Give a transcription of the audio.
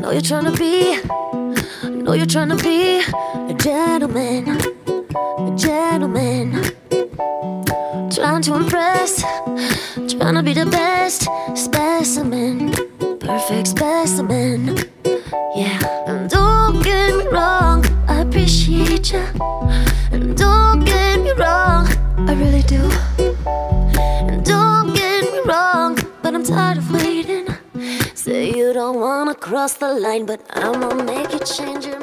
Know you're trying to be, know you're trying to be a gentleman, a gentleman. Trying to impress, trying to be the best specimen, perfect specimen. Yeah, and don't get me wrong, I appreciate ya. And don't get me wrong, I really do. And don't get me wrong, but I'm tired of waiting. Say you don't wanna cross the line, but I'ma make you change your